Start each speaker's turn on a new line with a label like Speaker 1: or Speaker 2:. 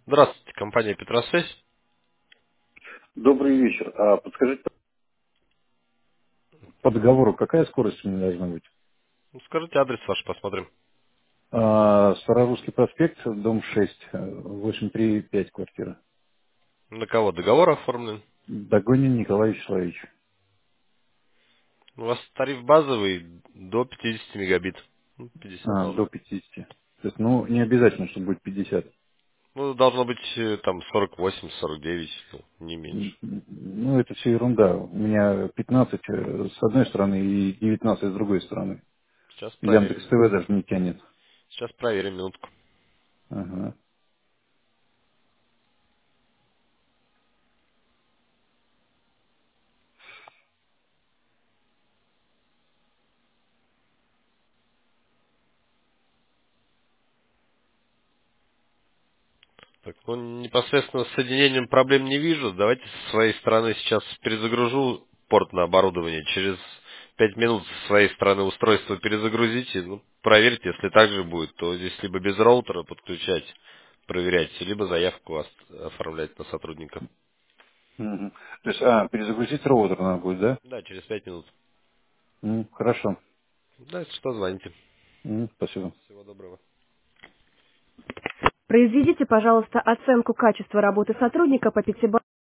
Speaker 1: Здравствуйте, компания Петросвязь.
Speaker 2: Добрый вечер. Подскажите, по договору какая скорость у меня должна быть?
Speaker 1: Ну, скажите адрес ваш, посмотрим.
Speaker 2: Старорусский проспект, дом 6, 835 квартира.
Speaker 1: На кого договор оформлен?
Speaker 2: Догонин Николай Вячеславович.
Speaker 1: У вас тариф базовый до 50 мегабит. 50
Speaker 2: До
Speaker 1: должно.
Speaker 2: 50. То есть, не обязательно, чтобы будет 50.
Speaker 1: Ну, должно быть там 48, 49, ну, не меньше.
Speaker 2: Это все ерунда. У меня 15 с одной стороны и 19 с другой стороны.
Speaker 1: Сейчас
Speaker 2: Яндекс
Speaker 1: проверим.
Speaker 2: ТВ даже не тянет.
Speaker 1: Сейчас проверим, минутку.
Speaker 2: Ага.
Speaker 1: Так, ну, непосредственно с соединением проблем не вижу. Давайте со своей стороны сейчас перезагружу порт на оборудование. Через 5 минут со своей стороны устройство перезагрузите. Ну, проверьте, если так же будет, то здесь либо без роутера подключать, проверять, либо заявку оформлять на сотрудника.
Speaker 2: Мгм. То есть, перезагрузить роутер надо будет, да?
Speaker 1: Да, через 5 минут.
Speaker 2: Хорошо.
Speaker 1: Да, если что, звоните.
Speaker 2: Спасибо.
Speaker 1: Всего доброго.
Speaker 3: Произведите, пожалуйста, оценку качества работы сотрудника по 5